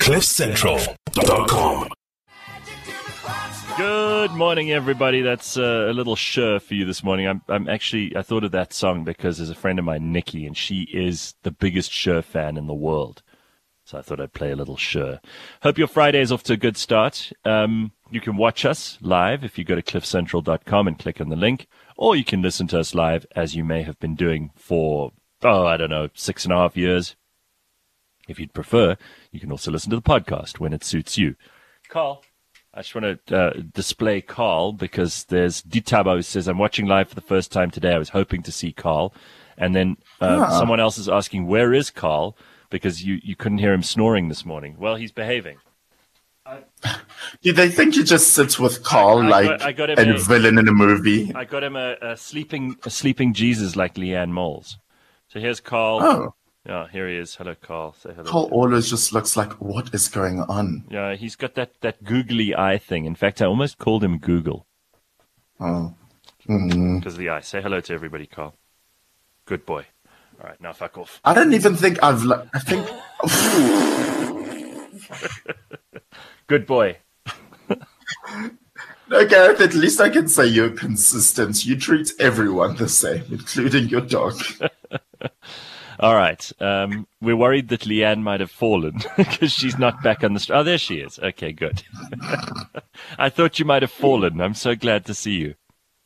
CliffCentral.com. Good morning, everybody. That's a little Cher for you this morning. I thought of that song because there's a friend of mine, Nikki, and she is the biggest Cher fan in the world. So I thought I'd play a little Cher. Hope your Friday is off to a good start. You can watch us live if you go to cliffcentral.com and click on the link, or you can listen to us live as you may have been doing for, 6.5 years. If you'd prefer, you can also listen to the podcast when it suits you. Carl. I just want to display Carl because there's Ditabo who says, I'm watching live for the first time today. I was hoping to see Carl. And then someone else is asking, where is Carl? Because you couldn't hear him snoring this morning. Well, he's behaving. Do they think you just sit with Carl I got him a villain in a movie? I got him a sleeping Jesus like Leanne Moles. So here's Carl. Oh. Yeah, here he is. Hello, Carl. Say hello. Carl always just looks like, what is going on? Yeah, he's got that googly eye thing. In fact, I almost called him Google. Oh. Because of the eye. Say hello to everybody, Carl. Good boy. All right, now fuck off. I don't even think I think... Good boy. No, Gareth, at least I can say you're consistent. You treat everyone the same, including your dog. All right. We're worried that Leanne might have fallen because she's not back on the street. Oh, there she is. Okay, good. I thought you might have fallen. I'm so glad to see you.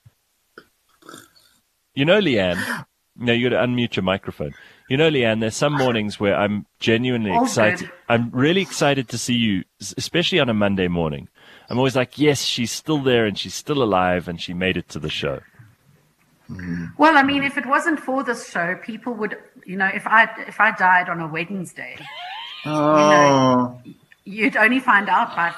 You know, Leanne, no, you got to unmute your microphone. You know, Leanne, there's some mornings where I'm genuinely excited. I'm really excited to see you, especially on a Monday morning. I'm always like, yes, she's still there and she's still alive and she made it to the show. Well, I mean, if it wasn't for this show, people would, if I died on a Wednesday, you'd only find out by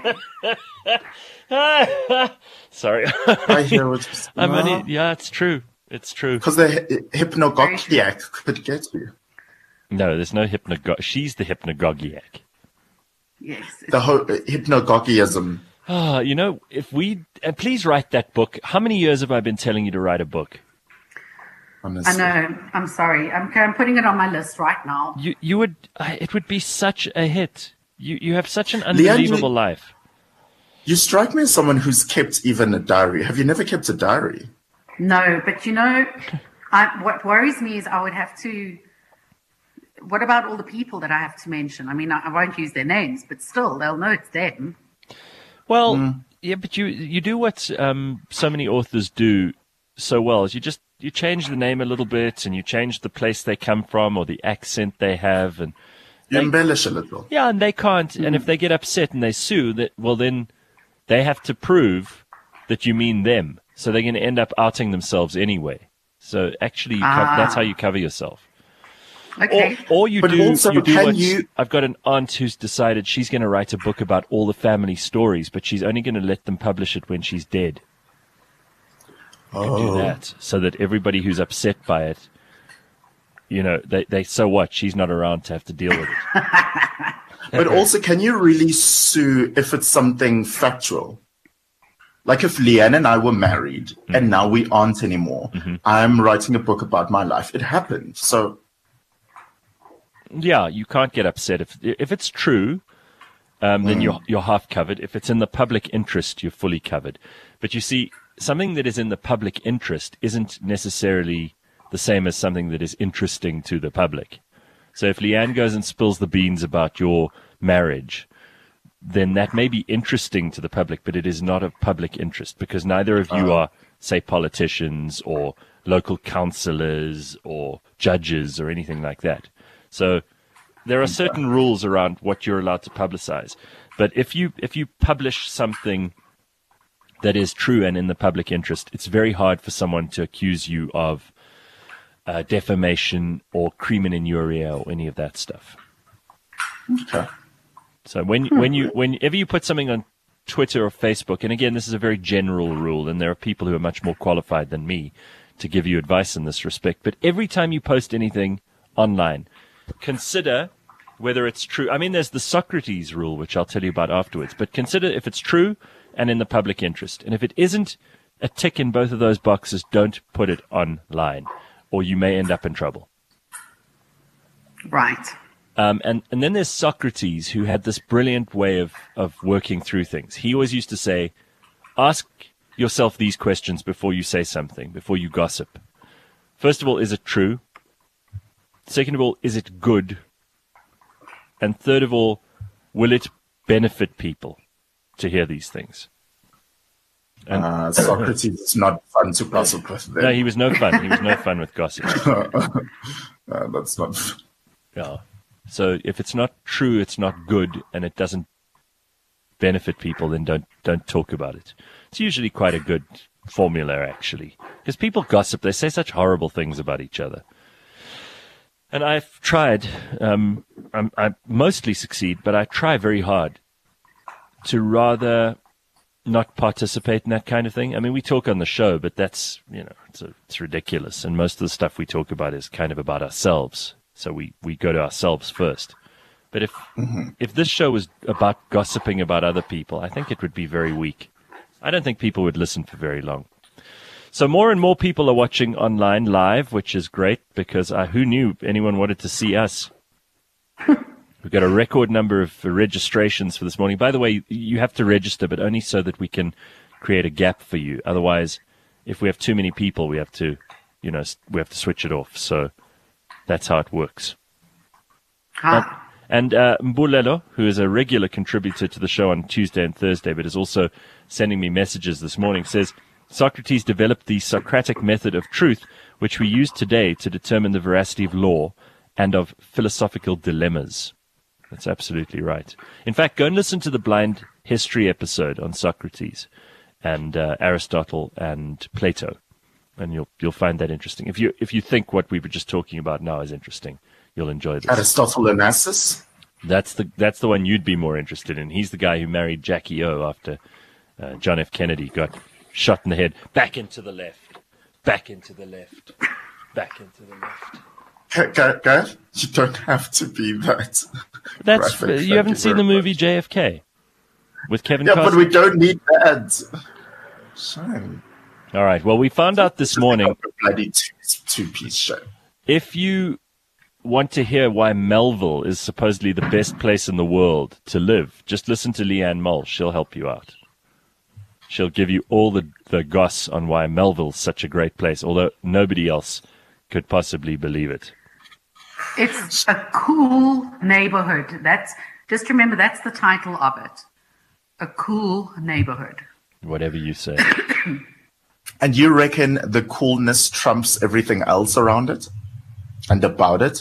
Friday. Sorry. I hear what you're saying. Yeah, it's true. It's true. Because the hypnagogiac could get you. No, there's no she's the hypnagogiac. Yes. The hypnagogiism. If we please write that book. How many years have I been telling you to write a book? Honestly. I know. I'm sorry. I'm putting it on my list right now. You would. It would be such a hit. You have such an unbelievable life. You strike me as someone who's kept even a diary. Have you never kept a diary? No, but what worries me is I would have to. What about all the people that I have to mention? I mean, I won't use their names, but still, they'll know it's them. Well, yeah, but you do what so many authors do so well is you change the name a little bit and you change the place they come from or the accent they have and you embellish a little. Yeah, and they can't. And if they get upset and they sue, then they have to prove that you mean them. So they're going to end up outing themselves anyway. So actually, that's how you cover yourself. Okay. Or you but do. Also, you do what you... I've got an aunt who's decided she's going to write a book about all the family stories, but she's only going to let them publish it when she's dead. You can do that so that everybody who's upset by it, they so what? She's not around to have to deal with it. But also, can you really sue if it's something factual? Like if Leanne and I were married and now we aren't anymore. I'm writing a book about my life. It happened. So. Yeah, you can't get upset if it's true. Then you're half covered. If it's in the public interest, you're fully covered. But you see, something that is in the public interest isn't necessarily the same as something that is interesting to the public. So if Leanne goes and spills the beans about your marriage, then that may be interesting to the public, but it is not of public interest because neither of you are, say, politicians or local councillors or judges or anything like that. So there are certain rules around what you're allowed to publicize. But if you publish something that is true and in the public interest, it's very hard for someone to accuse you of defamation or crimen injuria or any of that stuff. Okay. So whenever you put something on Twitter or Facebook, and again, this is a very general rule, and there are people who are much more qualified than me to give you advice in this respect, but every time you post anything online, consider whether it's true. I mean, there's the Socrates rule, which I'll tell you about afterwards, but consider if it's true and in the public interest. And if it isn't a tick in both of those boxes, don't put it online, or you may end up in trouble. Right. And then there's Socrates, who had this brilliant way of working through things. He always used to say, ask yourself these questions before you say something, before you gossip. First of all, is it true? Second of all, is it good? And third of all, will it benefit people to hear these things? And Socrates is not fun to gossip with. no, he was no fun. He was no fun with gossip. That's not. Yeah. So if it's not true, it's not good, and it doesn't benefit people, then don't talk about it. It's usually quite a good formula, actually, because people gossip. They say such horrible things about each other. And I've tried. I mostly succeed, but I try very hard to rather not participate in that kind of thing. I mean, we talk on the show, but that's, it's ridiculous. And most of the stuff we talk about is kind of about ourselves. So we go to ourselves first. But if this show was about gossiping about other people, I think it would be very weak. I don't think people would listen for very long. So more and more people are watching online live, which is great, because who knew anyone wanted to see us? We've got a record number of registrations for this morning. By the way, you have to register, but only so that we can create a gap for you. Otherwise, if we have too many people, we have to switch it off. So that's how it works. And Mbulelo, who is a regular contributor to the show on Tuesday and Thursday, but is also sending me messages this morning, says, Socrates developed the Socratic method of truth, which we use today to determine the veracity of law and of philosophical dilemmas. That's absolutely right. In fact, go and listen to the Blind History episode on Socrates and Aristotle and Plato, and you'll find that interesting. If you think what we were just talking about now is interesting, you'll enjoy this. Aristotle Onassis? That's the one you'd be more interested in. He's the guy who married Jackie O after John F. Kennedy got shot in the head. Back into the left. Back into the left. Back into the left. Guys, you don't have to be that. You haven't seen the movie JFK with Kevin Costner? Yeah, but we don't need that. Shame. All right. Well, we found out this morning. A bloody two-piece show. If you want to hear why Melville is supposedly the best place in the world to live, just listen to Leanne Mull. She'll help you out. She'll give you all the goss on why Melville's such a great place, although nobody else could possibly believe it. It's a cool neighborhood. Just remember, that's the title of it. A cool neighborhood. Whatever you say. And you reckon the coolness trumps everything else around it and about it?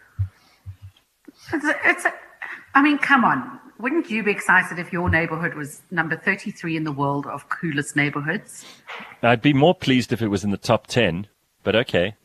I mean, come on. Wouldn't you be excited if your neighborhood was number 33 in the world of coolest neighborhoods? I'd be more pleased if it was in the top 10, but okay.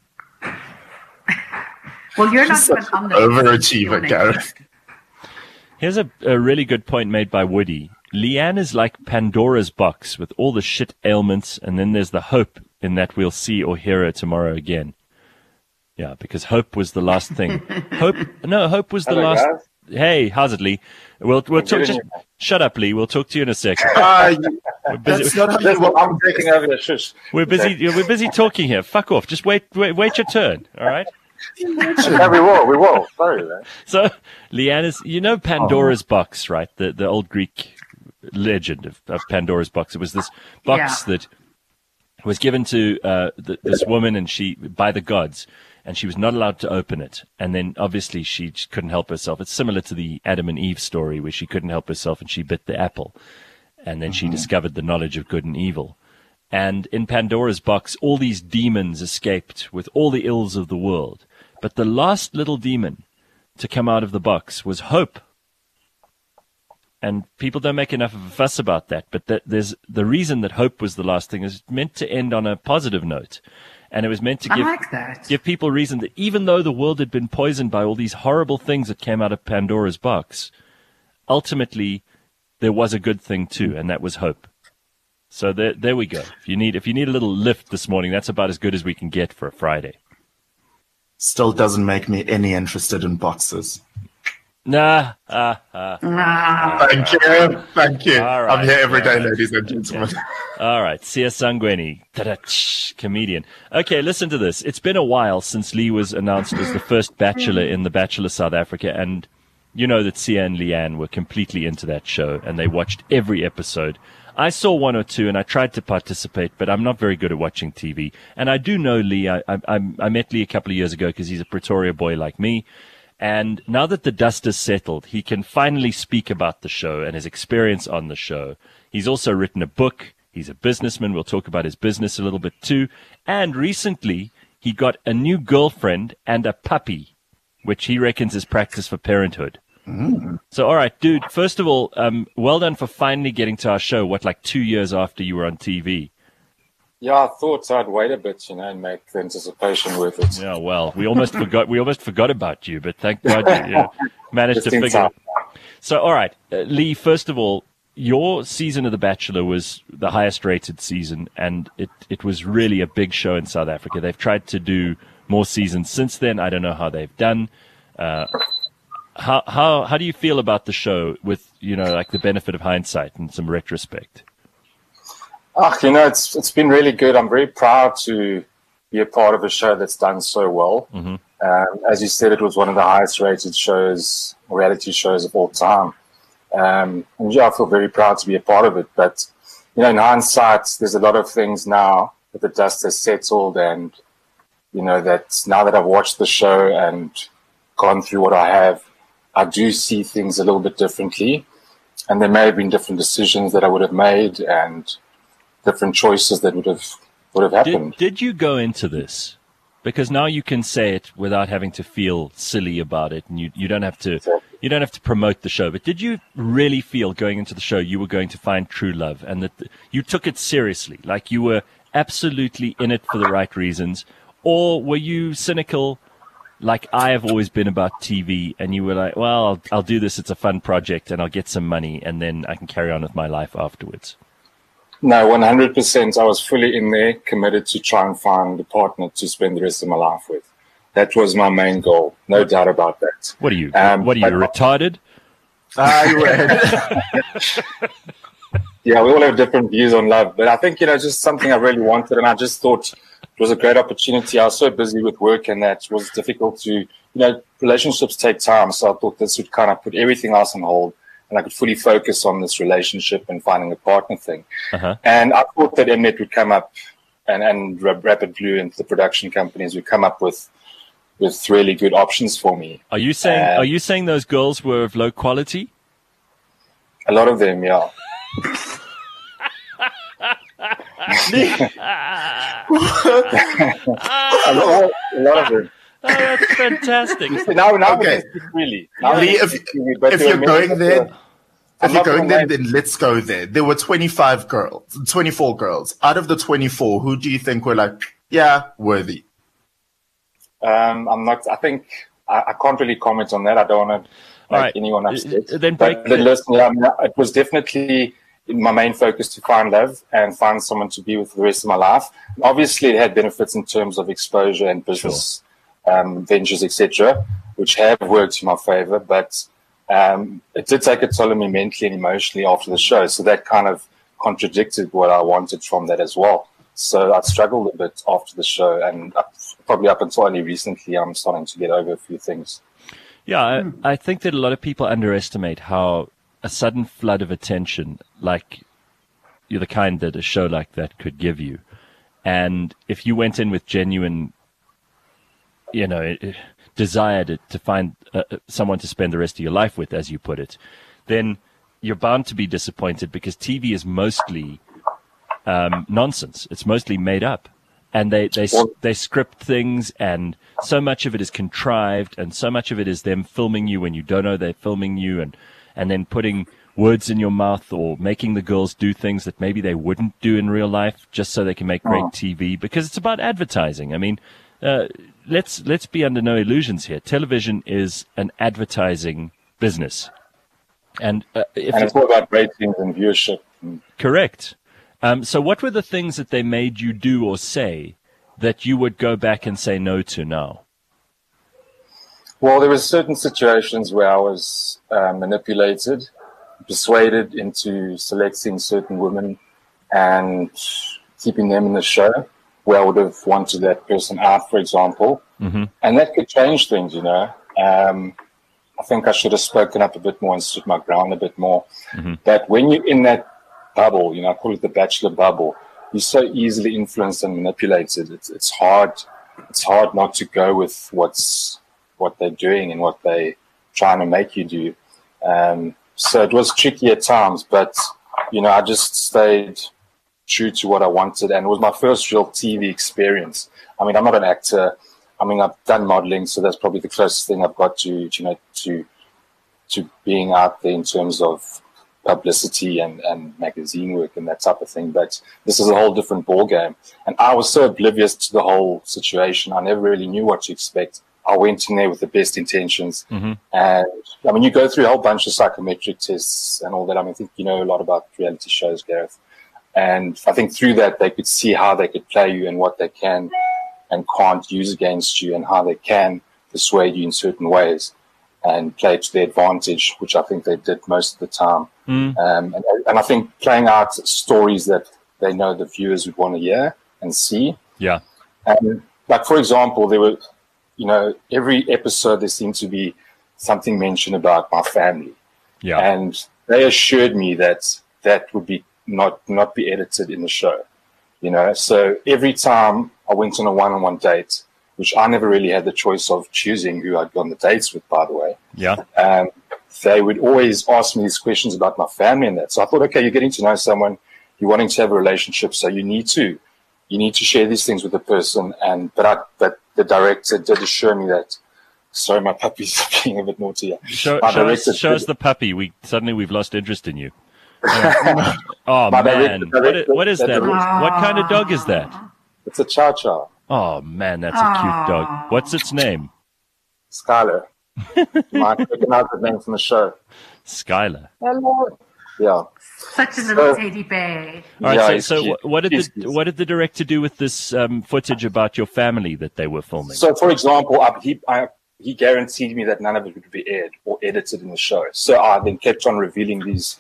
Well, you're not even on the overachiever, Gareth. Here's a really good point made by Woody. Leanne is like Pandora's box with all the shit ailments, and then there's the hope in that we'll see or hear her tomorrow again. Yeah, because hope was the last thing. Hope was the last. Guys. Hey, how's it, Lee? We'll talk. Just shut up, Lee. We'll talk to you in a second. That's not how you work. I'm taking over the shush. We're busy talking here. Fuck off. Just wait your turn. All right. Yeah, we will. Sorry, man. So, Leanne is, Pandora's box, right? The old Greek legend of Pandora's box. It was this box that was given to this woman, and by the gods, and she was not allowed to open it. And then, obviously, she couldn't help herself. It's similar to the Adam and Eve story, where she couldn't help herself and she bit the apple, and then she discovered the knowledge of good and evil. And in Pandora's box, all these demons escaped with all the ills of the world. But the last little demon to come out of the box was hope. And people don't make enough of a fuss about that. But there's the reason that hope was the last thing is meant to end on a positive note. And it was meant to give people reason that even though the world had been poisoned by all these horrible things that came out of Pandora's box, ultimately there was a good thing too, and that was hope. So there we go. If you need a little lift this morning, that's about as good as we can get for a Friday. Still doesn't make me any interested in boxes. Nah. Thank you. Thank you. All right, I'm here every day, all right. ladies and gentlemen. All right, Sia Sangweni, comedian. Okay, listen to this. It's been a while since Lee was announced as the first bachelor in The Bachelor South Africa, and you know that Sia and Leanne were completely into that show, and they watched every episode. I saw one or two, and I tried to participate, but I'm not very good at watching TV. And I do know Lee. I met Lee a couple of years ago because he's a Pretoria boy like me. And now that the dust has settled, he can finally speak about the show and his experience on the show. He's also written a book. He's a businessman. We'll talk about his business a little bit too. And recently, he got a new girlfriend and a puppy, which he reckons is practice for parenthood. So, all right, dude, first of all, well done for finally getting to our show, like 2 years after you were on TV. Yeah, I thought I'd wait a bit, and make the anticipation worth it. Yeah, well, we almost forgot about you, but thank God you managed to Just in figure it. time. So, all right, Lee, first of all, your season of The Bachelor was the highest rated season, and it was really a big show in South Africa. They've tried to do more seasons since then. I don't know how they've done. How do you feel about the show with, the benefit of hindsight and some retrospect? It's been really good. I'm very proud to be a part of a show that's done so well. Mm-hmm. As you said, it was one of the highest rated reality shows of all time. And I feel very proud to be a part of it. But, in hindsight, there's a lot of things now that the dust has settled, and, that now that I've watched the show and gone through what I have, I do see things a little bit differently. And there may have been different decisions that I would have made and different choices that would have happened. Did you go into this? Because now you can say it without having to feel silly about it, and you don't have to promote the show. But did you really feel going into the show you were going to find true love, and that you took it seriously, like you were absolutely in it for the right reasons, or were you cynical, like I have always been about TV, and you were like, well, I'll do this, it's a fun project, and I'll get some money, and then I can carry on with my life afterwards? No, 100%. I was fully in there, committed to try and find a partner to spend the rest of my life with. That was my main goal, no doubt about that. What are you? Retarded? Yeah, we all have different views on love, but I think, just something I really wanted, and I just thought it was a great opportunity. I was so busy with work, and that was difficult to, relationships take time, so I thought this would kind of put everything else on hold, and I could fully focus on this relationship and finding a partner thing. Uh-huh. And I thought that Mnet would come up, and Rapid Blue and the production companies would come up with really good options for me. Are you saying those girls were of low quality? A lot of them, yeah. a lot of them. Oh, that's fantastic. Now Okay. really. Lee, if you're going there, then let's go there. There were 24 girls. Out of the 24, who do you think were worthy? I think I can't really comment on that. I don't want to make anyone upset. Listen, it was definitely my main focus to find love and find someone to be with for the rest of my life. Obviously, it had benefits in terms of exposure and business ventures, etc., which have worked in my favor. But it did take a toll on me mentally and emotionally after the show. So that kind of contradicted what I wanted from that as well. So I struggled a bit after the show, and probably up until only recently, I'm starting to get over a few things. Yeah, I think that a lot of people underestimate how a sudden flood of attention, like you're the kind that a show like that could give you, and if you went in with genuine, desire to find someone to spend the rest of your life with, as you put it, then you're bound to be disappointed, because TV is mostly nonsense. It's mostly made up, and they script things, and so much of it is contrived, and so much of it is them filming you when you don't know they're filming you, and then putting words in your mouth, or making the girls do things that maybe they wouldn't do in real life just so they can make great TV, because it's about advertising. I mean, let's be under no illusions here. Television is an advertising business, and it's all about ratings and viewership. Correct. So what were the things that they made you do or say that you would go back and say no to now? Well, there were certain situations where I was manipulated, persuaded into selecting certain women and keeping them in the show, where I would have wanted that person out, for example. Mm-hmm. And that could change things, you know. I think I should have spoken up a bit more and stood my ground a bit more. Mm-hmm. But when you're in that bubble, you know, I call it the bachelor bubble, you're so easily influenced and manipulated. It's hard not to go with what they're doing and what they're trying to make you do. So it was tricky at times, but, you know, I just stayed true to what I wanted. And it was my first real TV experience. I mean, I'm not an actor. I mean, I've done modeling, so that's probably the closest thing I've got to being out there in terms of publicity and magazine work and that type of thing. But this is a whole different ballgame. And I was so oblivious to the whole situation. I never really knew what to expect. I went in there with the best intentions. Mm-hmm. And I mean, you go through a whole bunch of psychometric tests and all that. I mean, I think you know a lot about reality shows, Gareth. And I think through that, they could see how they could play you and what they can and can't use against you and how they can persuade you in certain ways and play to their advantage, which I think they did most of the time. Mm. And I think playing out stories that they know the viewers would want to hear and see. Yeah. And like, for example, there were, you know, every episode there seemed to be something mentioned about my family. Yeah. And they assured me that that would be not be edited in the show, you know. So every time I went on a one-on-one date, which I never really had the choice of choosing who I'd go on the dates with, by the way. Yeah. They would always ask me these questions about my family and that. So I thought, okay, you're getting to know someone, you're wanting to have a relationship, so you need to share these things with the person. But the director did assure me that. Sorry, my puppy's being a bit naughty. Show us the puppy. We've lost interest in you. Oh man, what is that? What kind of dog is that? It's a Chow Chow. Oh man, that's a cute dog. What's its name? Skylar. Might recognize the name from the show. Skylar. Hello. Yeah. Such a little teddy bear. All right. So what did the director do with this footage about your family that they were filming? So, for example, he guaranteed me that none of it would be aired or edited in the show. So I then kept on revealing these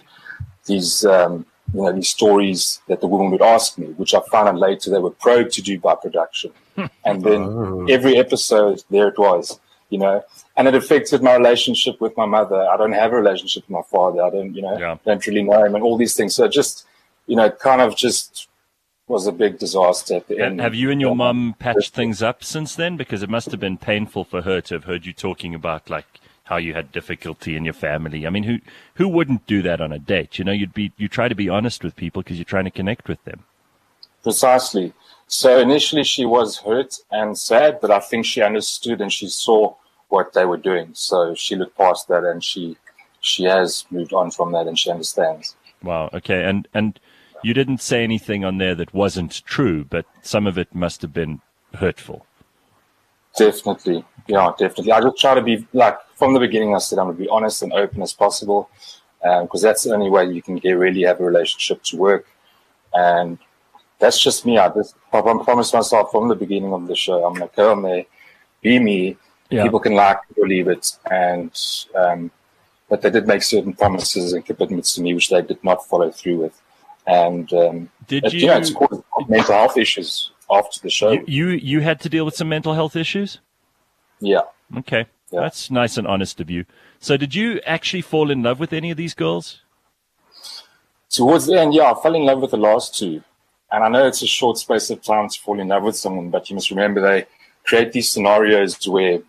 stories that the woman would ask me, which I found out later they were probed to do by production. And then every episode, there it was, you know, and it affected my relationship with my mother. I don't have a relationship with my father. I don't, you know, don't really know him and all these things. So just, you know, kind of just was a big disaster at the end. Have you and your mum patched things up since then? Because it must have been painful for her to have heard you talking about, like, how you had difficulty in your family. I mean, who wouldn't do that on a date? You know, you try to be honest with people because you're trying to connect with them. Precisely. So initially she was hurt and sad, but I think she understood and she saw what they were doing. So she looked past that and she has moved on from that and she understands. Wow. Okay. And you didn't say anything on there that wasn't true, but some of it must have been hurtful. Definitely. Yeah, definitely. I just try to be, like, from the beginning I said I'm going to be honest and open as possible because that's the only way you can really have a relationship to work. And that's just me. I promised myself from the beginning of the show, I'm going to go on there, be me. Yeah. People can like it or leave it. And but they did make certain promises and commitments to me, which they did not follow through with. And it's caused mental health issues after the show. You had to deal with some mental health issues? Yeah. Okay. Yeah. That's nice and honest of you. So did you actually fall in love with any of these girls? Towards the end, yeah, I fell in love with the last two. And I know it's a short space of time to fall in love with someone, but you must remember they create these scenarios where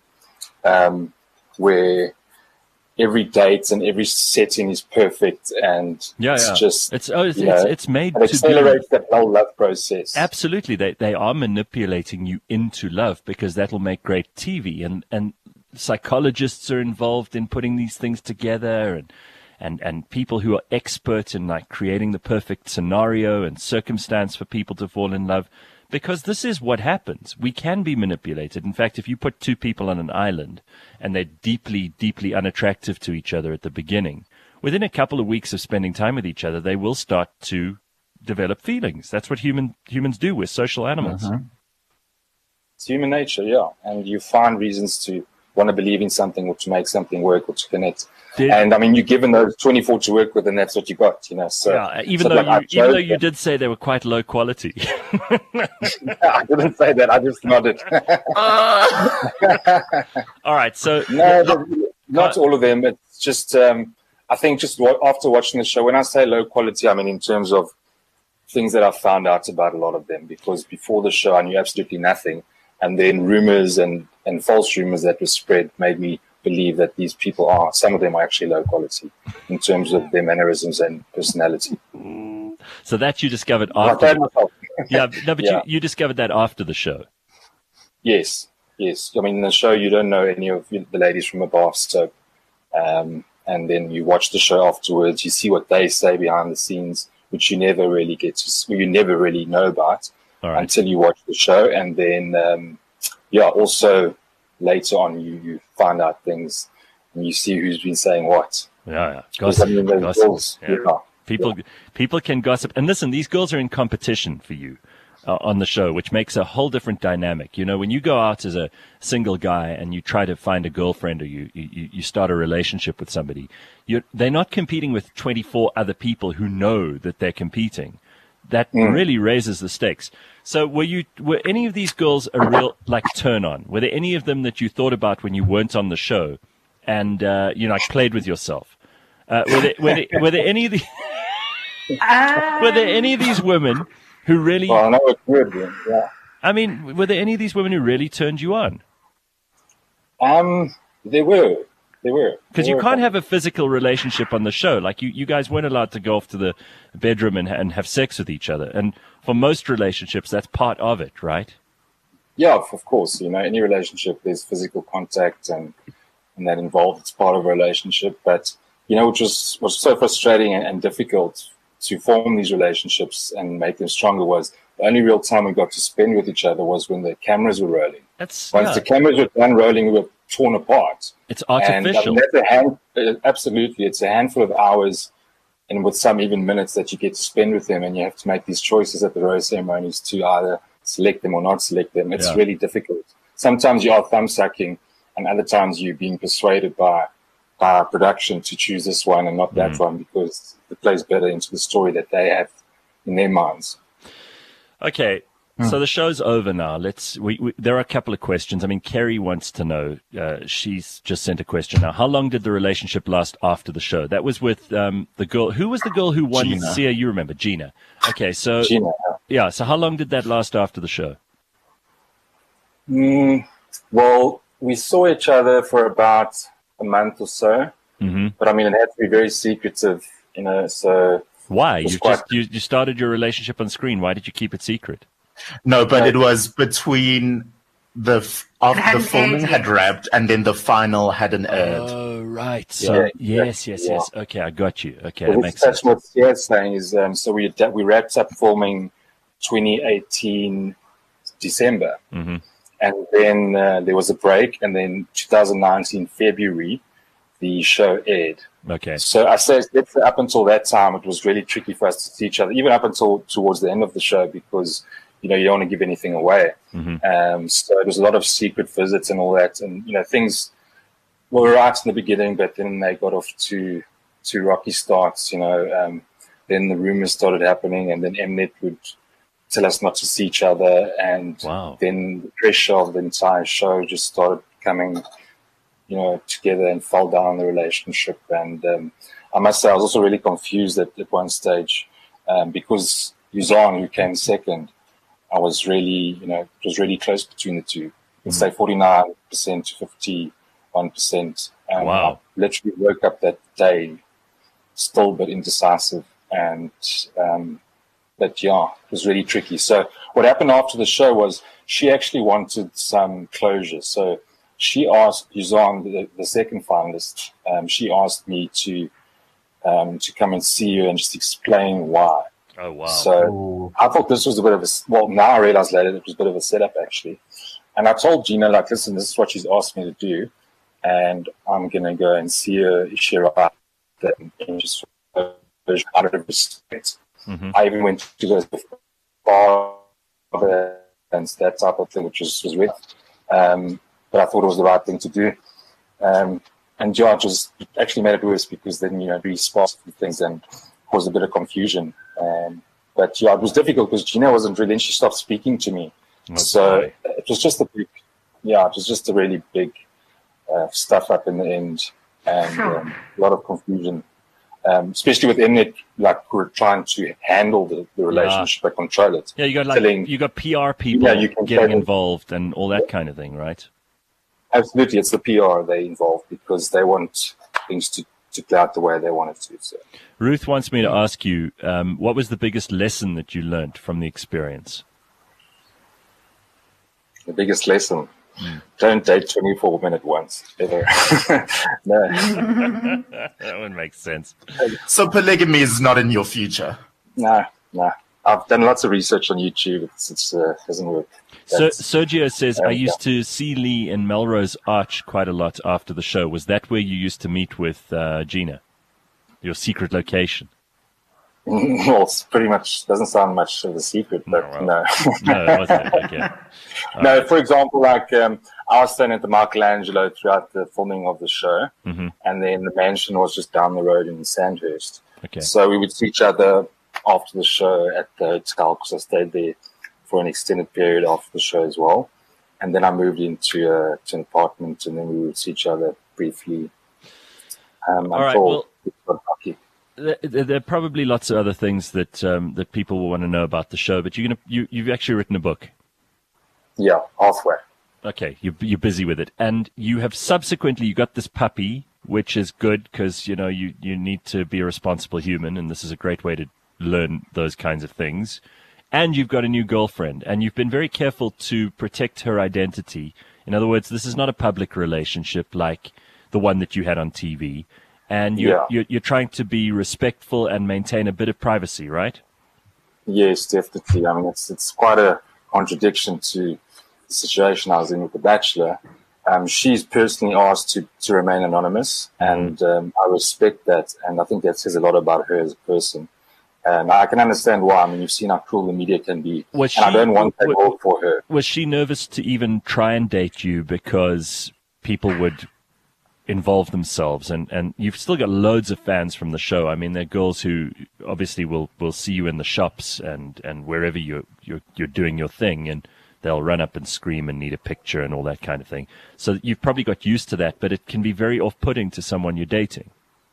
every date and every setting is perfect, and it's made to accelerate that whole love process. Absolutely, they are manipulating you into love because that'll make great TV, and psychologists are involved in putting these things together, and people who are expert in like creating the perfect scenario and circumstance for people to fall in love. Because this is what happens. We can be manipulated. In fact, if you put two people on an island and they're deeply, deeply unattractive to each other at the beginning, within a couple of weeks of spending time with each other, they will start to develop feelings. That's what humans do. We're social animals. It's human nature, yeah. And you find reasons to want to believe in something or to make something work or to connect. And I mean, you're given those 24 to work with, and that's what you got, you know. So yeah, even though you did say they were quite low quality. I didn't say that. I just nodded. All right, so no, not all of them. It's just I think just after watching the show, when I say low quality, I mean in terms of things that I found out about a lot of them, because before the show I knew absolutely nothing, and then rumors and false rumors that were spread made me believe that these people some of them are actually low quality in terms of their mannerisms and personality. So that you discovered after you discovered that after the show. Yes. I mean, in the show you don't know any of the ladies from above, so and then you watch the show afterwards, you see what they say behind the scenes, which you never really know about until you watch the show. And then also later on you find out things and you see who's been saying what. Gossip. People can gossip. And listen, these girls are in competition for you on the show, which makes a whole different dynamic. You know, when you go out as a single guy and you try to find a girlfriend, or you start a relationship with somebody, they're not competing with 24 other people who know that they're competing. That really raises the stakes. So were any of these girls a real turn on? Were there any of them that you thought about when you weren't on the show, and played with yourself? Were there any of the were there any of these women who really? Well, I know it's weird. Yeah. I mean, were there any of these women who really turned you on? There were. Because you can't have a physical relationship on the show. Like you guys weren't allowed to go off to the bedroom and have sex with each other. And for most relationships, that's part of it, right? Yeah, of course. You know, any relationship, there's physical contact and that involved. It's part of a relationship. But, you know, which was so frustrating and difficult to form these relationships and make them stronger was the only real time we got to spend with each other was when the cameras were rolling. Once the cameras were done rolling, we were torn apart. It's artificial. And, absolutely. It's a handful of hours and with some even minutes that you get to spend with them, and you have to make these choices at the rose ceremonies to either select them or not select them. It's really difficult. Sometimes you are thumb sucking, and other times you're being persuaded by production to choose this one and not that one because it plays better into the story that they have in their minds. Okay. So the show's over now. There are a couple of questions. I mean, Kerry wants to know, she's just sent a question now. How long did the relationship last after the show? That was with the girl. Who was the girl who won? Gina. Sia, you remember, Gina. Okay, so Gina. Yeah, so how long did that last after the show? Well, we saw each other for about a month or so. But I mean, it had to be very secretive, you know, so... Why? You started your relationship on screen. Why did you keep it secret? No, but it was between the filming had wrapped and then the final hadn't aired. Oh, right. So yes. Okay, I got you. Okay, that makes sense. That's what Sierra's saying is, so we wrapped up filming 2018 December, and then there was a break, and then 2019 February, the show aired. Okay. So I say up until that time, it was really tricky for us to see each other, even up until towards the end of the show, because you know, you don't want to give anything away. So it was a lot of secret visits and all that. And, you know, things were right in the beginning, but then they got off to rocky starts, you know. Then the rumors started happening, and then Mnet would tell us not to see each other. And then the pressure of the entire show just started coming, you know, together and fell down on the relationship. And I must say, I was also really confused at one stage because Yuzan, who came second, I was really, you know, it was really close between the two. Let's say 49% to 51%. Wow. I literally woke up that day still a bit indecisive. And, but yeah, it was really tricky. So what happened after the show was she actually wanted some closure. So she asked Yuzan, the second finalist, she asked me to come and see her and just explain why. Oh, wow. So I thought this was a bit of a, now I realized later it was a bit of a setup actually. And I told Gina, like, listen, this is what she's asked me to do. And I'm going to go and see her, Shira, and just out of respect. I even went to go to the father and that type of thing, which was weird. but I thought it was the right thing to do. And George actually made it worse because then, really sparked things and caused a bit of confusion. But it was difficult because Gina wasn't really, and she stopped speaking to me. Okay. So it was just a really big stuff up in the end, and a lot of confusion, especially within it. Like, we're trying to handle the relationship, but control it. Yeah, you got PR people getting involved and all that kind of thing, right? Absolutely, it's the PR they involve because they want things to play out the way they want it to. So. Ruth wants me to ask you, what was the biggest lesson that you learned from the experience? The biggest lesson? Don't date 24 women at once, ever. No. That would make sense. So polygamy is not in your future? No. I've done lots of research on YouTube. It doesn't work. So Sergio says, I used to see Lee in Melrose Arch quite a lot after the show. Was that where you used to meet with Gina? Your secret location? Well, it's pretty much doesn't sound much of a secret, but no. No, it wasn't. Okay. No, for example, like I was staying at the Michelangelo throughout the filming of the show, and then the mansion was just down the road in Sandhurst. Okay. So we would see each other after the show at the hotel because I stayed there for an extended period after the show as well. And then I moved into an apartment, and then we would see each other briefly. All right, well, there are probably lots of other things that that people will want to know about the show, but you've actually written a book. Yeah, halfway. Okay, you're busy with it, and you have subsequently you got this puppy, which is good because you need to be a responsible human, and this is a great way to learn those kinds of things. And you've got a new girlfriend, and you've been very careful to protect her identity. In other words, this is not a public relationship like the one that you had on TV. And you're trying to be respectful and maintain a bit of privacy, right? Yes, definitely. I mean, it's quite a contradiction to the situation I was in with The Bachelor. She's personally asked to remain anonymous, and I respect that. And I think that says a lot about her as a person. And I can understand why. I mean, you've seen how cruel the media can be. I don't want that role for her. Was she nervous to even try and date you because people would involve themselves, and you've still got loads of fans from the show? I mean, they're girls who obviously will see you in the shops and wherever you're doing your thing, and they'll run up and scream and need a picture and all that kind of thing. So you've probably got used to that, but it can be very off-putting to someone you're dating.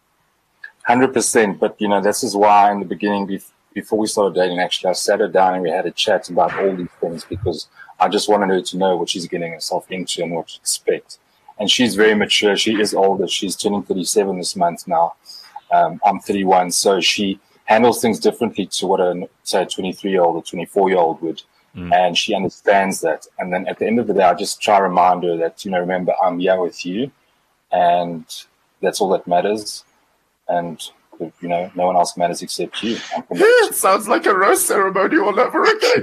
100%, but this is why in the beginning, before we started dating, actually, I sat her down and we had a chat about all these things because I just wanted her to know what she's getting herself into and what to expect. And she's very mature. She is older. She's turning 37 this month now. I'm 31. So she handles things differently to what a 23-year-old or 24-year-old would. And she understands that. And then at the end of the day, I just try to remind her that, remember, I'm here with you. And that's all that matters. And, no one else matters except you. It sounds like a rose ceremony all over again.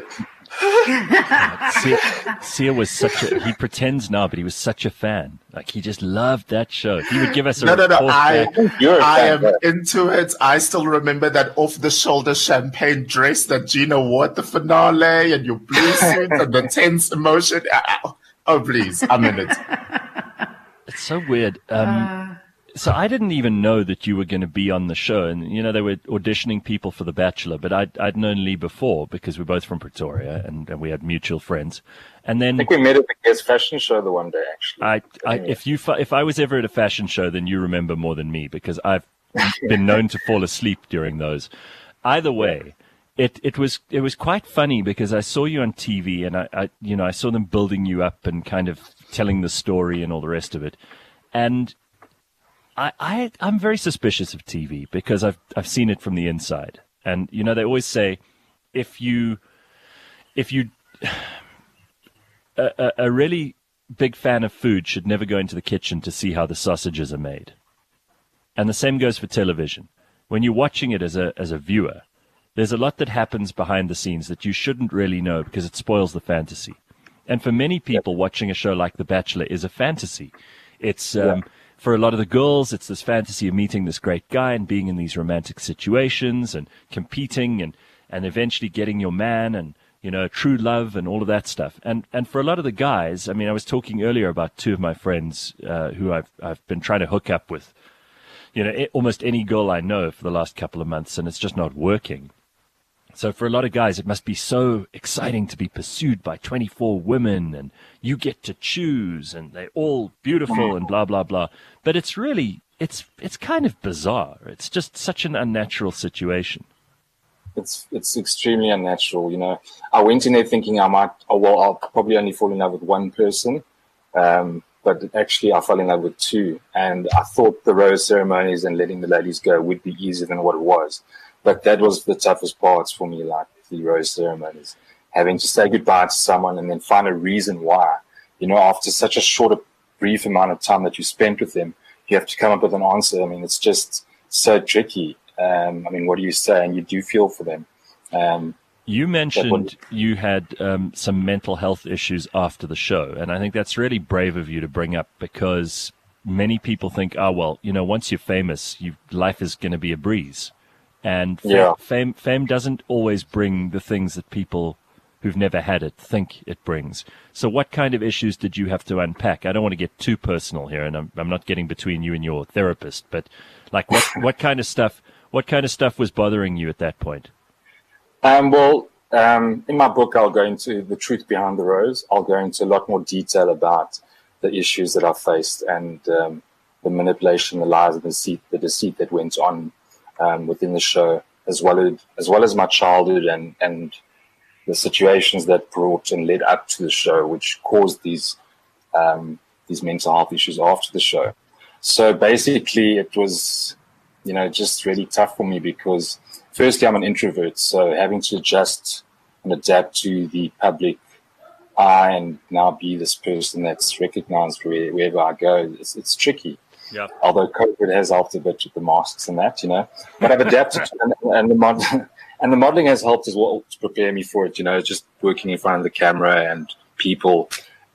Sia was he pretends now, but he was such a fan. Like, he just loved that show. He would give us a report. I am into it. I still remember that off-the-shoulder champagne dress that Gina wore at the finale, and your blue suit and the tense emotion. Oh, please, I'm in it. It's so weird. So I didn't even know that you were going to be on the show, and they were auditioning people for The Bachelor, but I'd known Lee before because we're both from Pretoria and we had mutual friends. And then I think we met at the Guest Fashion Show the one day, actually. If I was ever at a fashion show, then you remember more than me because I've been known to fall asleep during those. Either way, it was quite funny because I saw you on TV and I saw them building you up and kind of telling the story and all the rest of it, and I'm very suspicious of TV because I've seen it from the inside, and they always say if you a really big fan of food should never go into the kitchen to see how the sausages are made, and the same goes for television. When you're watching it as a viewer, there's a lot that happens behind the scenes that you shouldn't really know because it spoils the fantasy. And for many people, watching a show like The Bachelor is a fantasy. It's for a lot of the girls, it's this fantasy of meeting this great guy and being in these romantic situations and competing and eventually getting your man and true love and all of that stuff. And for a lot of the guys, I mean, I was talking earlier about two of my friends who I've been trying to hook up with, almost any girl I know for the last couple of months, and it's just not working. So for a lot of guys, it must be so exciting to be pursued by 24 women, and you get to choose, and they're all beautiful and blah, blah, blah. But it's really, it's kind of bizarre. It's just such an unnatural situation. It's extremely unnatural, I went in there thinking I'll probably only fall in love with one person. But actually I fell in love with two. And I thought the rose ceremonies and letting the ladies go would be easier than what it was. But that was the toughest parts for me, like the rose ceremonies. Having to say goodbye to someone and then find a reason why. After such a short, brief amount of time that you spent with them, you have to come up with an answer. I mean, it's just so tricky. What do you say? And you do feel for them. You mentioned you had some mental health issues after the show, and I think that's really brave of you to bring up, because many people think, once you're famous, life is going to be a breeze. And fame doesn't always bring the things that people who've never had it think it brings. So what kind of issues did you have to unpack? I don't want to get too personal here, and I'm not getting between you and your therapist, but like what kind of stuff was bothering you at that point? In my book, I'll go into the truth behind the rose. I'll go into a lot more detail about the issues that I faced and the manipulation, the lies, and the deceit that went on within the show, as well as my childhood and the situations that brought and led up to the show, which caused these mental health issues after the show. So basically, it was just really tough for me because, firstly, I'm an introvert, so having to adjust and adapt to the public eye and now be this person that's recognized wherever I go, it's tricky. Yeah. Although COVID has helped a bit with the masks and that, but I've adapted to it, and the modeling has helped as well to prepare me for it, just working in front of the camera and people.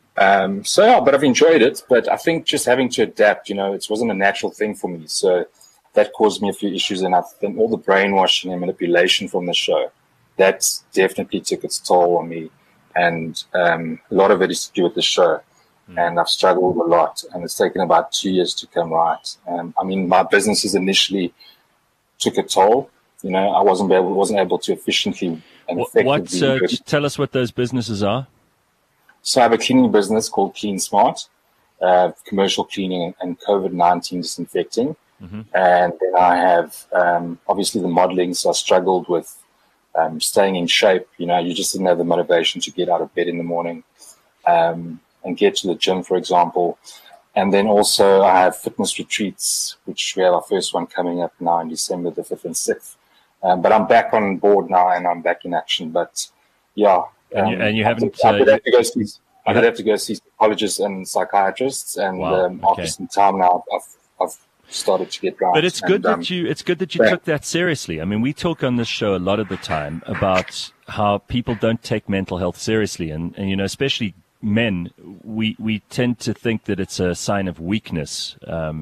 But I've enjoyed it. But I think just having to adapt, it wasn't a natural thing for me. So that caused me a few issues, and I think all the brainwashing and manipulation from the show, that definitely took its toll on me. And a lot of it is to do with the show. And I've struggled a lot, and it's taken about 2 years to come right. My businesses initially took a toll. I wasn't able to efficiently and effectively. Tell us what those businesses are. So I have a cleaning business called Clean Smart, commercial cleaning and COVID-19 disinfecting. Mm-hmm. And then I have obviously the modeling. So I struggled with staying in shape. You just didn't have the motivation to get out of bed in the morning and get to the gym, for example. And then also I have fitness retreats, which we have our first one coming up now in December the 5th and 6th. But I'm back on board now and I'm back in action. But yeah. And you haven't... I did have to go see psychologists and psychiatrists. And after some time now, I've started to get right. But it's good that you took that seriously. I mean, we talk on this show a lot of the time about how people don't take mental health seriously. And especially men, we tend to think that it's a sign of weakness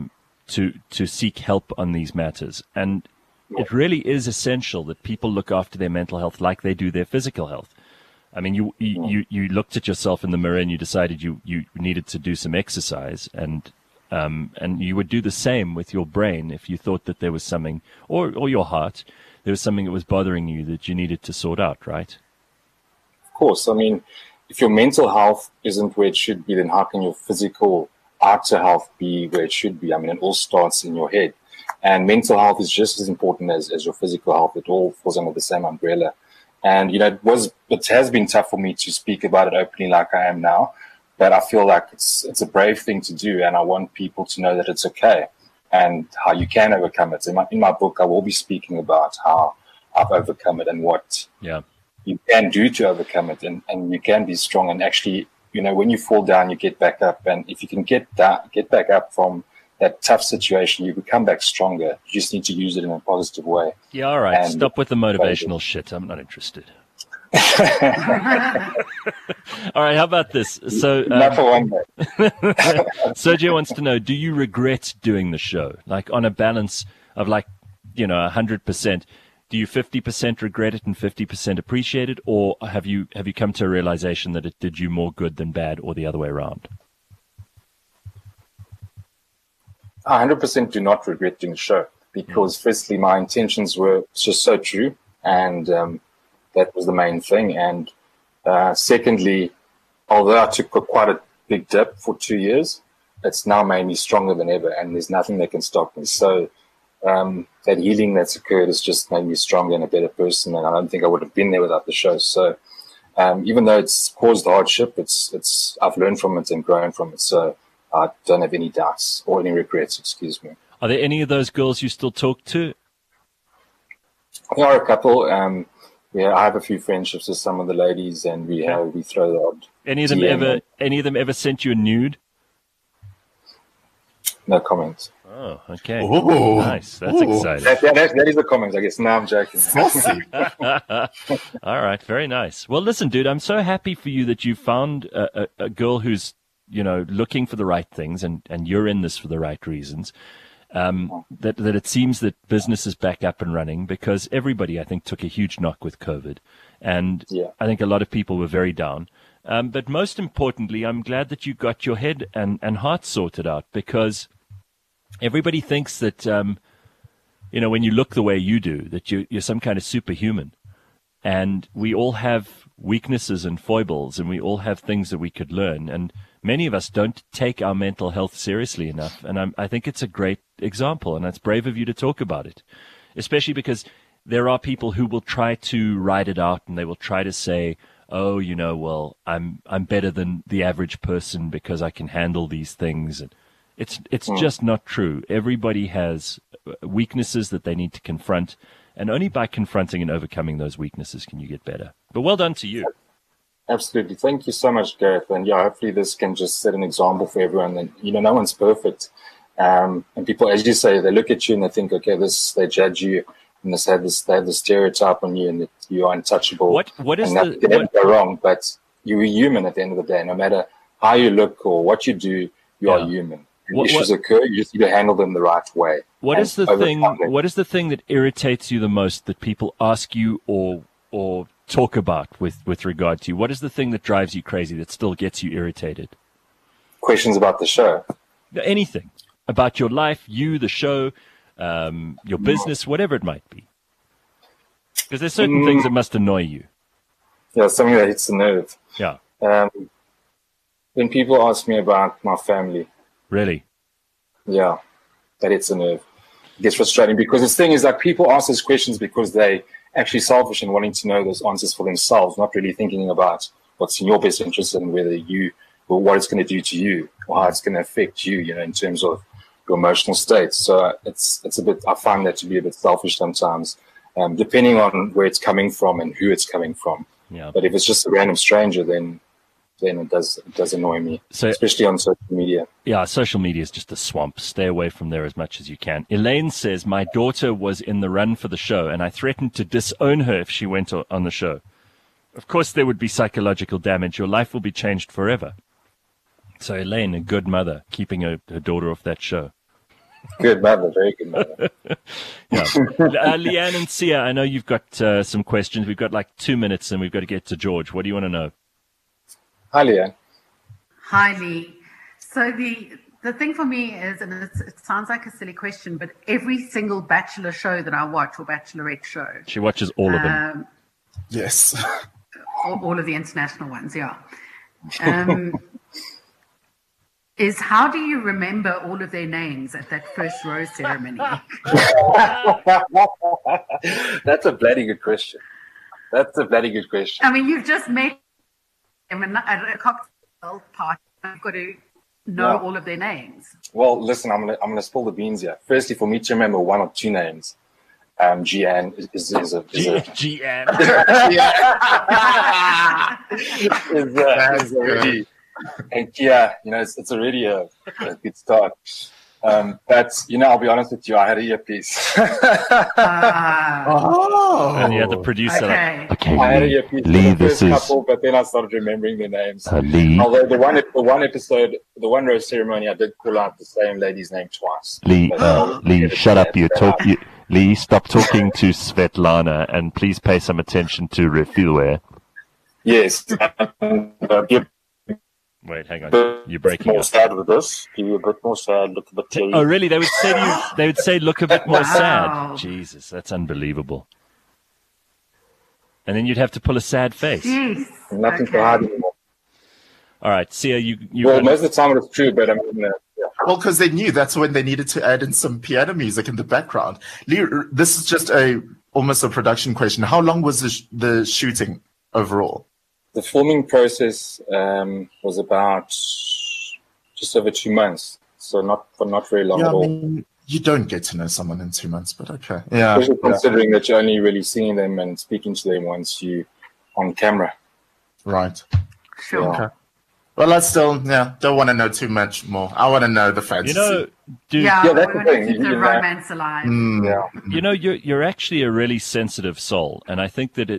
to seek help on these matters. And it really is essential that people look after their mental health like they do their physical health. I mean, you looked at yourself in the mirror and you decided you needed to do some exercise, and you would do the same with your brain if you thought that there was something, or your heart, there was something that was bothering you that you needed to sort out, right? Of course. I mean, if your mental health isn't where it should be, then how can your physical outer health be where it should be? I mean, it all starts in your head. And mental health is just as important as your physical health. It all falls under the same umbrella. And, it has been tough for me to speak about it openly like I am now. But I feel like it's a brave thing to do. And I want people to know that it's okay and how you can overcome it. In my book, I will be speaking about how I've overcome it and what you can do to overcome it. And you can be strong. And actually, when you fall down, you get back up. And if you can get back up from that tough situation, you can come back stronger. You just need to use it in a positive way. Yeah, all right. And stop with the motivational shit. I'm not interested. All right, how about this? So, Sergio wants to know, do you regret doing the show? Like, on a balance of 100%, Do you 50% regret it and 50% appreciate it, or have you come to a realization that it did you more good than bad, or the other way around? I 100% do not regret doing the show, because firstly, my intentions were just so true, and that was the main thing. And secondly, although I took quite a big dip for 2 years, it's now made me stronger than ever, and there's nothing that can stop me. So that healing that's occurred has just made me stronger and a better person, and I don't think I would have been there without the show. So even though it's caused hardship, I've learned from it and grown from it. So I don't have any doubts or any regrets, excuse me. Are there any of those girls you still talk to? There are a couple. Yeah, I have a few friendships with some of the ladies, and we throw the odd. Any of them ever sent you a nude? No comments. Oh, okay. Ooh, nice. That's exciting. That is the comments, I guess. No, I'm joking. All right, very nice. Well, listen, dude, I'm so happy for you that you found a girl who's, looking for the right things, and you're in this for the right reasons. That it seems that business is back up and running, because everybody, I think, took a huge knock with COVID. And I think a lot of people were very down. But most importantly, I'm glad that you got your head and heart sorted out, because everybody thinks that, when you look the way you do, that you're some kind of superhuman. And we all have weaknesses and foibles, and we all have things that we could learn. And many of us don't take our mental health seriously enough. And I think it's a great example, and it's brave of you to talk about it, especially because there are people who will try to ride it out, and they will try to say, oh, well, I'm better than the average person because I can handle these things. And it's just not true. Everybody has weaknesses that they need to confront, and only by confronting and overcoming those weaknesses can you get better. But well done to you. Absolutely. Thank you so much, Gareth. And hopefully this can just set an example for everyone. And, no one's perfect. And people, as you say, they look at you and they think, okay, they judge you, and they have the stereotype on you, and that you are untouchable. What is and that go wrong, but you're human at the end of the day. No matter how you look or what you do, you are human. Issues occur, you just need to handle them the right way. What is the thing that irritates you the most that people ask you or talk about with regard to you? What is the thing that drives you crazy, that still gets you irritated? Questions about the show. Anything about your life, the show, your business, whatever it might be. Because there's certain things that must annoy you. Yeah, something that hits the nerve. Yeah. When people ask me about my family. Really? Yeah, that hits the nerve. It gets frustrating, because the thing is that people ask those questions because they actually selfish and wanting to know those answers for themselves, not really thinking about what's in your best interest and what it's going to do to you, or how it's going to affect you, in terms of your emotional state. So it's a bit, I find that to be a bit selfish sometimes, depending on where it's coming from and who it's coming from. Yeah. But if it's just a random stranger, then it does annoy me, especially on social media. Yeah, social media is just a swamp. Stay away from there as much as you can. Elaine says, my daughter was in the run for the show, and I threatened to disown her if she went on the show. Of course, there would be psychological damage. Your life will be changed forever. So Elaine, a good mother, keeping her daughter off that show. Good mother, very good mother. Leanne and Sia, I know you've got some questions. We've got like 2 minutes, and we've got to get to George. What do you want to know? Hi, Leanne. Hi, Lee. So the thing for me is, and it sounds like a silly question, but every single Bachelor show that I watch, or Bachelorette show. She watches all of them. Yes. All of the international ones, yeah. Is how do you remember all of their names at that first rose ceremony? That's a bloody good question. I mean, you've just met them at a cocktail party. You've got to know all of their names. Well, listen, I'm gonna spill the beans here. Firstly, for me to remember one or two names, Gian is a Gian. is already, and Kia, it's already a good start. But I'll be honest with you, I had an earpiece. And you had the producer. Okay, I had an earpiece for the first couple, but then I started remembering their names. Although the one episode, the one rose ceremony, I did call out the same lady's name twice. Lee, shut up! Lee, stop talking to Svetlana and please pay some attention to Refilwe. Yes. Wait, hang on. You're breaking more up. Sad with this. Be a bit more sad. Look a bit teary. Oh, really? They would say, look a bit more sad. Jesus, that's unbelievable. And then you'd have to pull a sad face. Jeez. Nothing to hide anymore. All right, Sia, you well, most of the time it's true, but I mean, yeah. Well, because they knew that's when they needed to add in some piano music in the background. Lee, this is just almost a production question. How long was the shooting overall? The filming process was about just over 2 months, so not very long at all. I mean, you don't get to know someone in 2 months, but okay. Yeah, especially considering that you're only really seeing them and speaking to them once you on camera. Right. Sure. Yeah. Okay. Well, I still don't want to know too much more. I want to know the fantasy. Dude, that's the thing. Keep the romance alive. Yeah. You're actually a really sensitive soul, and I think that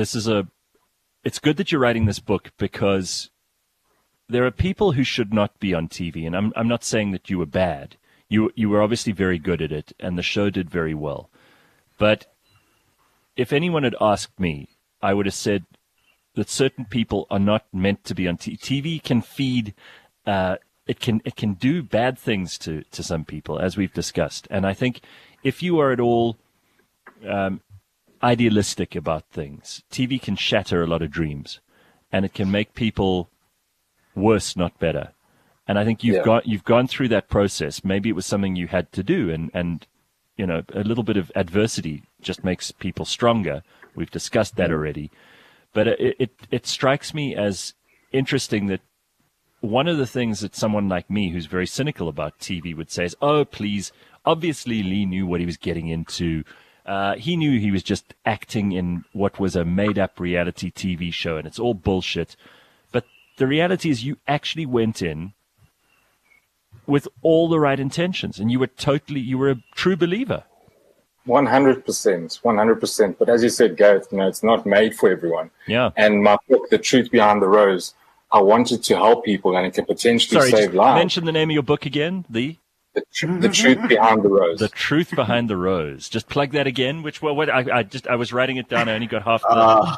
it's good that you're writing this book because there are people who should not be on TV, and I'm not saying that you were bad. You were obviously very good at it, and the show did very well. But if anyone had asked me, I would have said that certain people are not meant to be on TV. TV can feed, it can do bad things to some people, as we've discussed. And I think if you are at all idealistic about things, TV can shatter a lot of dreams, and it can make people worse, not better. And I think you've gone through that process. Maybe it was something you had to do, and you know, a little bit of adversity just makes people stronger. We've discussed that already. But it strikes me as interesting that one of the things that someone like me, who's very cynical about TV, would say is, "Oh, please, obviously Lee knew what he was getting into. He knew he was just acting in what was a made-up reality TV show, and it's all bullshit." But the reality is you actually went in with all the right intentions, and you were a true believer. 100%, 100%. But as you said, Gareth, it's not made for everyone. Yeah. And my book, The Truth Behind the Rose, I wanted to help people, and it can potentially save lives. Mention the name of your book again. The Truth Behind the Rose. The Truth Behind the Rose. Just plug that again. I was writing it down. I only got half the.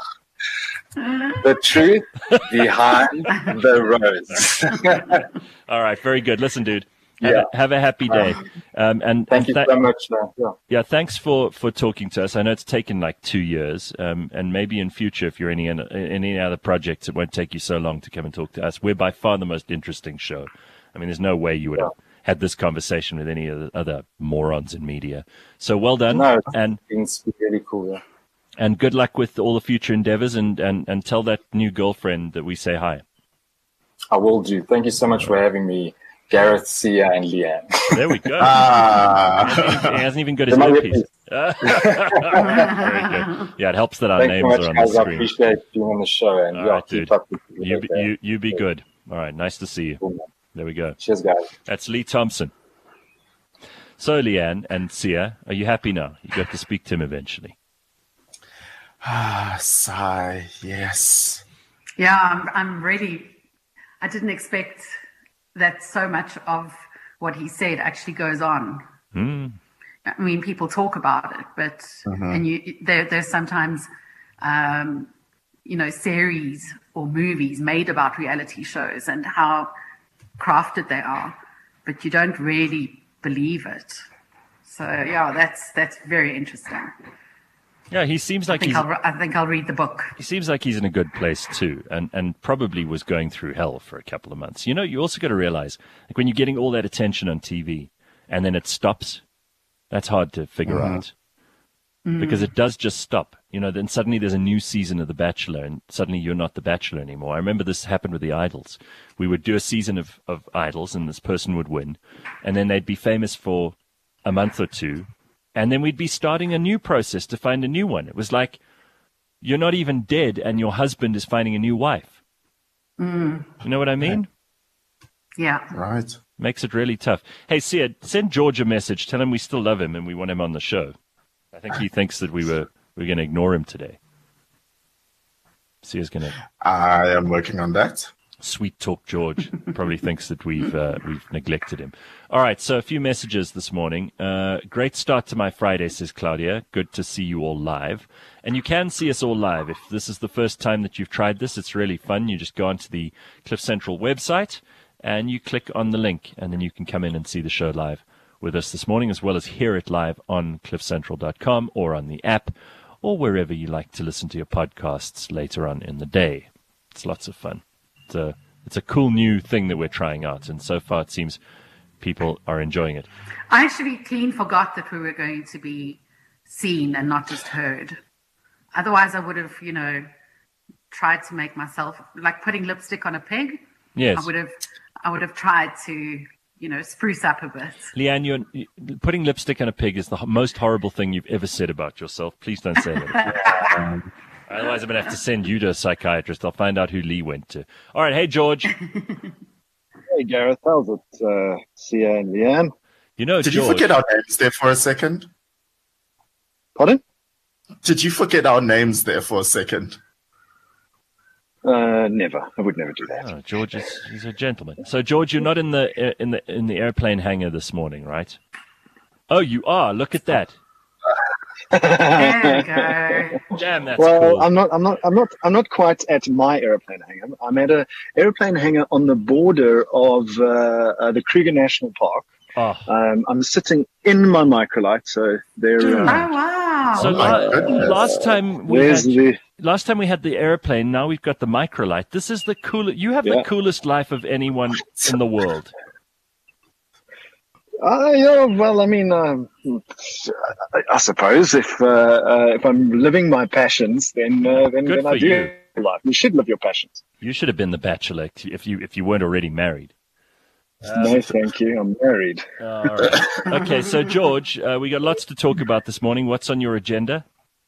The Truth Behind the Rose. All right, very good. Listen, dude. Have a happy day. And thank you so much. Yeah, thanks for talking to us. I know it's taken like 2 years, and maybe in future, if you're in any other projects, it won't take you so long to come and talk to us. We're by far the most interesting show. I mean, there's no way you would have had this conversation with any of the other morons in media. So well done. No, it's really cool. Yeah. And good luck with all the future endeavors, and tell that new girlfriend that we say hi. I will do. Thank you so much for having me, Gareth, Sia, and Leanne. There we go. He hasn't even got his earpiece. Very good. Yeah, it helps that our names are on the screen. I appreciate being on the show. And all right, dude. You be good. All right, nice to see you. Cool. There we go. Cheers, guys. That's Lee Thompson. So, Leanne and Sia, are you happy now? You got to speak to him eventually. Sigh, yes. Yeah, I'm ready. I didn't expect that so much of what he said actually goes on. I mean, people talk about it, but and there's sometimes series or movies made about reality shows and how crafted they are, but you don't really believe it. So yeah, that's very interesting. Yeah, he seems like I think I'll read the book. He seems like he's in a good place too, and probably was going through hell for a couple of months. You know, you also got to realize, like, when you're getting all that attention on TV and then it stops, that's hard to figure out. Because it does just stop. You know, then suddenly there's a new season of The Bachelor, and suddenly you're not The Bachelor anymore. I remember this happened with the Idols. We would do a season of Idols, and this person would win, and then they'd be famous for a month or two, and then we'd be starting a new process to find a new one. It was like you're not even dead, and your husband is finding a new wife. You know what I mean? Yeah. Right. Makes it really tough. Hey, Sia, send George a message. Tell him we still love him and we want him on the show. I think he thinks that we're going to ignore him today. Sia's going to... I am working on that. Sweet Talk George probably thinks that we've neglected him. All right, so a few messages this morning. Great start to my Friday, says Claudia. Good to see you all live. And you can see us all live. If this is the first time that you've tried this, it's really fun. You just go onto the Cliff Central website and you click on the link, and then you can come in and see the show live with us this morning, as well as hear it live on cliffcentral.com or on the app or wherever you like to listen to your podcasts later on in the day. It's lots of fun. It's a cool new thing that we're trying out, and so far it seems people are enjoying it. I actually clean forgot that we were going to be seen and not just heard. Otherwise, I would have, tried to make myself, like putting lipstick on a pig. Yes. I would have tried to, spruce up a bit. Leanne, putting lipstick on a pig is the most horrible thing you've ever said about yourself. Please don't say that. Otherwise, I'm going to have to send you to a psychiatrist. I'll find out who Lee went to. All right. Hey, George. Hey, Gareth. How's it, Sia and Leanne? Did George, you forget our names there for a second? Pardon? Did you forget our names there for a second? Never. I would never do that. Oh, George he's a gentleman. So, George, you're not in the airplane hangar this morning, right? Oh, you are. Look at that. There you go. Damn, that's well, cool. I'm not quite at my airplane hangar. I'm at an airplane hangar on the border of the Kruger National Park. Oh. I'm sitting in my microlight, so there. Oh wow! So last time we had the airplane. Now we've got the microlight. This is the coolest. You have the coolest life of anyone in the world. Yeah, well, I mean, I suppose if I'm living my passions, then I do life. You should live your passions. You should have been the bachelor if you weren't already married. No, thank you. I'm married. All right. Okay, so George, we got lots to talk about this morning. What's on your agenda?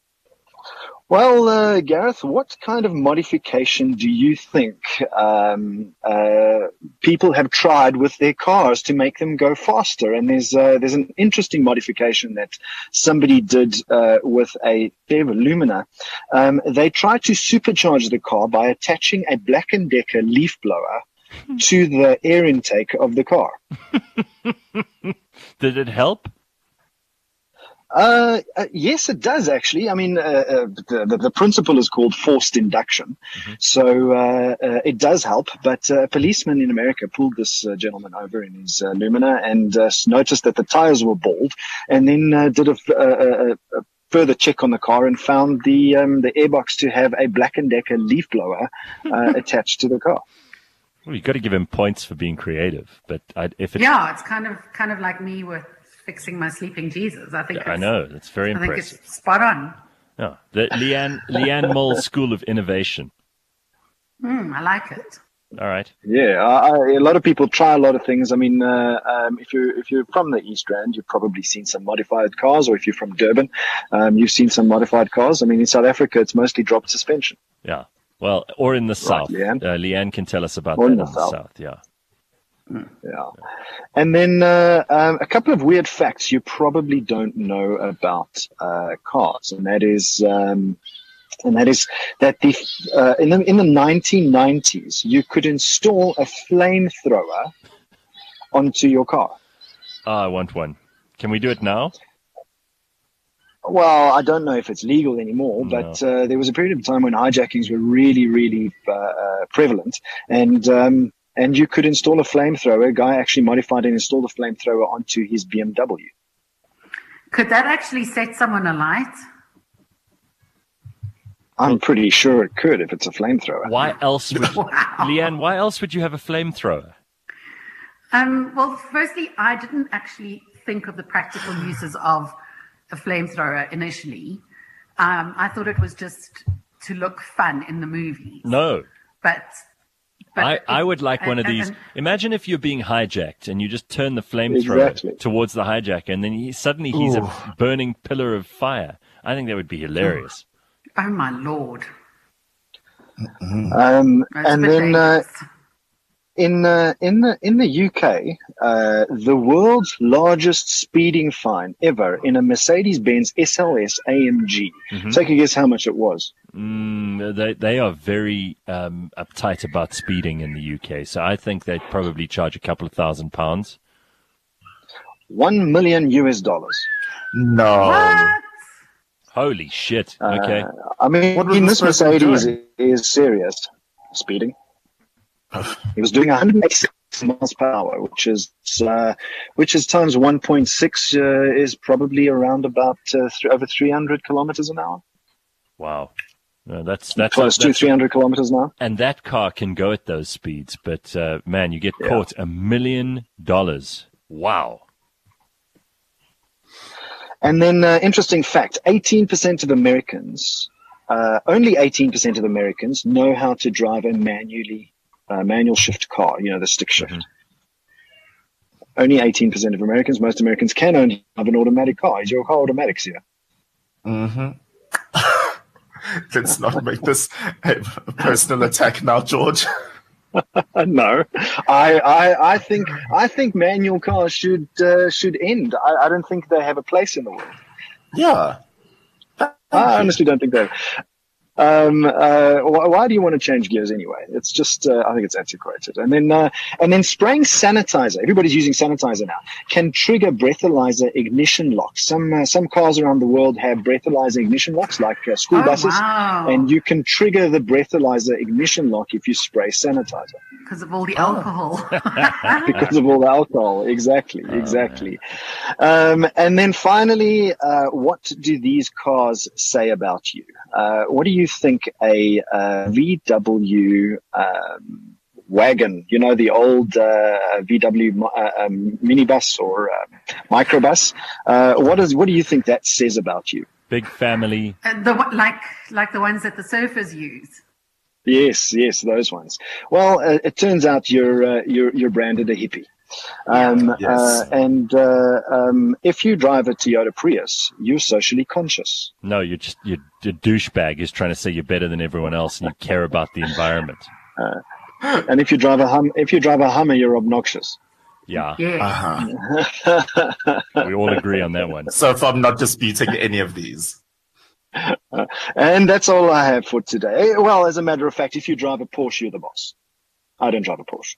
Well, Gareth, what kind of modification do you think people have tried with their cars to make them go faster? And there's an interesting modification that somebody did with a Chevrolet Lumina. They tried to supercharge the car by attaching a Black & Decker leaf blower to the air intake of the car. Did it help? Yes, it does actually. I mean, the principle is called forced induction. Mm-hmm. So it does help. But a policeman in America pulled this gentleman over in his Lumina and noticed that the tires were bald, and then did a further check on the car and found the airbox to have a Black & Decker leaf blower attached to the car. Well, you've got to give him points for being creative. But it's kind of like me with fixing my sleeping Jesus. I think. I know, that's very impressive. I think it's spot on. Yeah, the Leanne Mull School of Innovation. I like it. All right. Yeah, a lot of people try a lot of things. I mean, if you're from the East Rand, you've probably seen some modified cars, or if you're from Durban, you've seen some modified cars. I mean, in South Africa, it's mostly drop suspension. Yeah. Well, or in the South. Leanne. Leanne can tell us about that in the South. Yeah. Yeah. And then a couple of weird facts you probably don't know about cars, and that is that in the 1990s you could install a flamethrower onto your car. I want one. Can we do it now? Well, I don't know if it's legal anymore, but there was a period of time when hijackings were really, really prevalent, and you could install a flamethrower. A guy actually modified and installed a flamethrower onto his BMW. Could that actually set someone alight? I'm pretty sure it could if it's a flamethrower. Why else would Leanne? Why else would you have a flamethrower? Well, firstly, I didn't actually think of the practical uses of a flamethrower initially. I thought it was just to look fun in the movies. No, but I would like one of these. Imagine if you're being hijacked and you just turn the flamethrower towards the hijacker, and then he's a burning pillar of fire. I think that would be hilarious. Oh my Lord! And then in the UK, the world's largest speeding fine ever in a Mercedes-Benz SLS AMG. Mm-hmm. Take a guess how much it was. They are very uptight about speeding in the UK, so I think they'd probably charge a couple of £1,000. $1 million. No. What? Holy shit! Okay. I mean, this Mercedes is serious speeding. He was doing 186 miles per hour, which is times 1.6 is probably around about over 300 kilometers an hour. Wow. No, that's close to 300 kilometers an hour. And that car can go at those speeds, but man, you get caught $1 million. Wow. And then, interesting fact: 18% of Americans, only 18% of Americans know how to drive a manual shift car. You know, the stick shift. Mm-hmm. Only 18% of Americans. Most Americans can only have an automatic car. Is your car automatic, Sia? Mm-hmm. Let's not make this a personal attack now, George. No, I think manual cars should end. I don't think they have a place in the world. Yeah, I honestly don't think they have. Why do you want to change gears anyway? It's just, I think it's antiquated. And then spraying sanitizer. Everybody's using sanitizer now. Can trigger breathalyzer ignition locks. Some cars around the world have breathalyzer ignition locks, like school buses. Wow. And you can trigger the breathalyzer ignition lock if you spray sanitizer. Because of all the alcohol. Because of all the alcohol. Exactly. And then finally, what do these cars say about you? What do you think a VW wagon, you know, the old VW minibus or microbus, what do you think that says about you? Big family. Like the ones that the surfers use. Yes, those ones. Well, it turns out you're branded a hippie. Yes. And if you drive a Toyota Prius, you're socially conscious. No, you're a douchebag who's trying to say you're better than everyone else and you care about the environment. And if you drive a Hummer, you're obnoxious. Yeah. Uh-huh. We all agree on that one. So if I'm not disputing any of these. And that's all I have for today. Well, as a matter of fact, if you drive a Porsche, you're the boss. I don't drive a Porsche.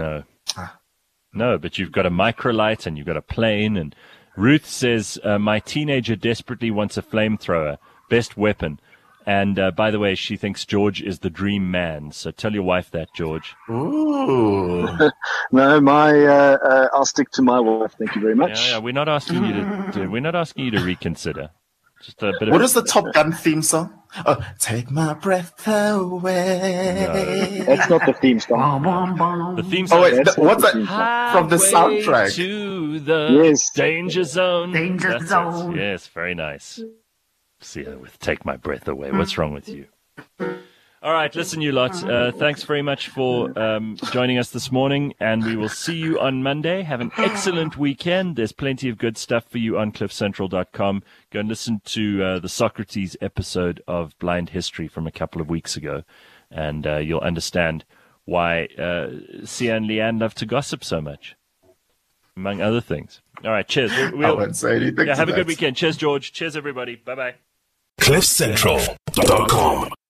No, but you've got a microlight and you've got a plane. And Ruth says, my teenager desperately wants a flamethrower. Best weapon. And by the way, she thinks George is the dream man. So tell your wife that, George. Ooh. No, I'll stick to my wife. Thank you very much. Yeah, we're not asking you to reconsider. Just a bit What is the Top Gun theme song? Oh, take my breath away. No. That's not the theme song. The theme song. Oh, wait, what's that? From the soundtrack. To the danger zone. Danger zone. Yes, very nice. See you with Take My Breath Away. What's wrong with you? All right, listen, you lot. Thanks very much for joining us this morning, and we will see you on Monday. Have an excellent weekend. There's plenty of good stuff for you on cliffcentral.com. Go and listen to the Socrates episode of Blind History from a couple of weeks ago, and you'll understand why Sia and Leanne love to gossip so much, among other things. All right, cheers. I won't say anything. Have a good weekend. Cheers, George. Cheers, everybody. Bye-bye. cliffcentral.com